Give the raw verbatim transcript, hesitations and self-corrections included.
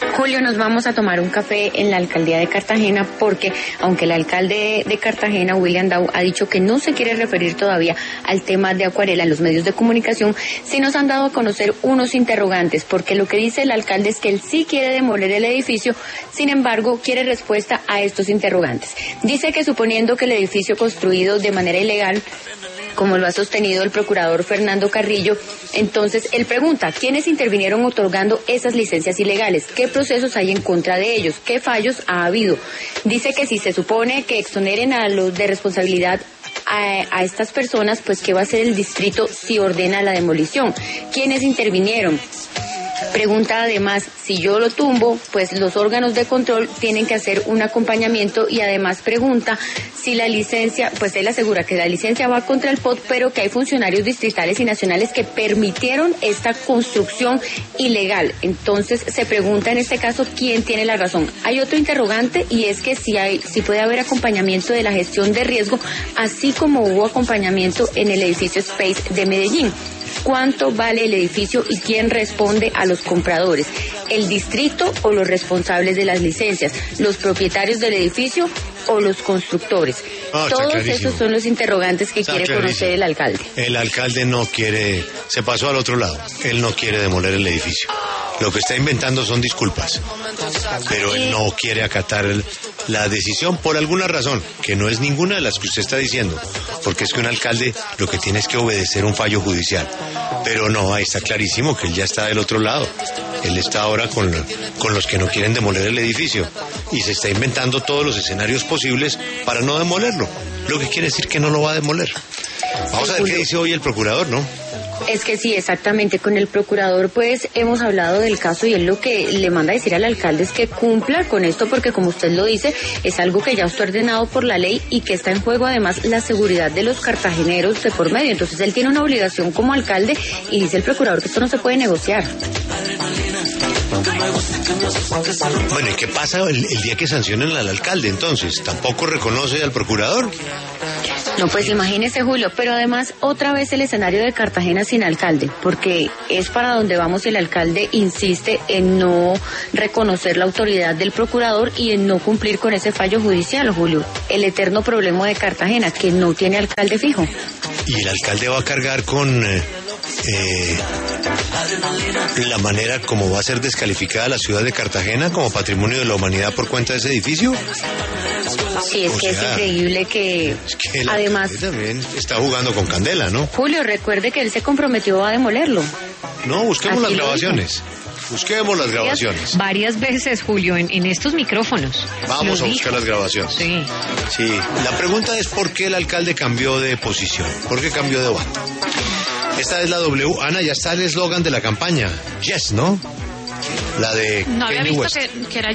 Julio, nos vamos a tomar un café en la alcaldía de Cartagena porque, aunque el alcalde de Cartagena, William Dow, ha dicho que no se quiere referir todavía al tema de Acuarela en los medios de comunicación, sí nos han dado a conocer unos interrogantes, porque lo que dice el alcalde es que él sí quiere demoler el edificio, sin embargo, quiere respuesta a estos interrogantes. Dice que suponiendo que el edificio construido de manera ilegal, como lo ha sostenido el procurador Fernando Carrillo, entonces él pregunta, ¿quiénes intervinieron otorgando esas licencias ilegales? ¿Qué procesos hay en contra de ellos? ¿Qué fallos ha habido? Dice que si se supone que exoneren a los de responsabilidad a, a estas personas, pues ¿qué va a hacer el distrito si ordena la demolición? ¿Quiénes intervinieron? Pregunta además, si yo lo tumbo, pues los órganos de control tienen que hacer un acompañamiento, y además pregunta si la licencia, pues él asegura que la licencia va contra el P O T, pero que hay funcionarios distritales y nacionales que permitieron esta construcción ilegal. Entonces se pregunta en este caso quién tiene la razón. Hay otro interrogante, y es que si hay, si puede haber acompañamiento de la gestión de riesgo, así como hubo acompañamiento en el edificio Space de Medellín. ¿Cuánto vale el edificio y quién responde a los compradores? ¿El distrito o los responsables de las licencias? ¿Los propietarios del edificio o los constructores? Oh, Todos esos son los interrogantes que está quiere clarísimo. conocer el alcalde. El alcalde no quiere, se pasó al otro lado, él no quiere demoler el edificio. Lo que está inventando son disculpas, pero él no quiere acatar el, la decisión por alguna razón, que no es ninguna de las que usted está diciendo, porque es que un alcalde lo que tiene es que obedecer un fallo judicial. Pero no, ahí está clarísimo que él ya está del otro lado. Él está ahora con, con los que no quieren demoler el edificio y se está inventando todos los escenarios posibles para no demolerlo, lo que quiere decir que no lo va a demoler. Vamos a ver qué dice hoy el procurador, ¿no? Es que sí, exactamente. Con el procurador pues hemos hablado del caso, y él lo que le manda a decir al alcalde es que cumpla con esto, porque como usted lo dice, es algo que ya está ordenado por la ley y que está en juego además la seguridad de los cartageneros de por medio. Entonces él tiene una obligación como alcalde, y dice el procurador que esto no se puede negociar. Bueno, ¿y qué pasa el, el día que sancionen al alcalde entonces? ¿Tampoco reconoce al procurador? No, pues imagínese, Julio, pero además otra vez el escenario de Cartagena sin alcalde, porque es para donde vamos. El alcalde insiste en no reconocer la autoridad del procurador y en no cumplir con ese fallo judicial, Julio. El eterno problema de Cartagena, que no tiene alcalde fijo. Y el alcalde va a cargar con eh, eh, la manera como va a ser descalificada la ciudad de Cartagena como patrimonio de la humanidad por cuenta de ese edificio. Sí, es O que sea, es increíble que, es que el además, alcalde también está jugando con candela, ¿no? Julio, recuerde que él se comprometió a demolerlo. No, busquemos Así las lo grabaciones. Busquemos las grabaciones. Varias veces, Julio, en, en estos micrófonos. Vamos Lo a buscar dijo. las grabaciones. Sí. Sí, la pregunta es ¿por qué el alcalde cambió de posición? ¿Por qué cambió de bando? Esta es la W. Ana, ya está el eslogan de la campaña. Yes, ¿no? La de No había Kanye visto West. que, que era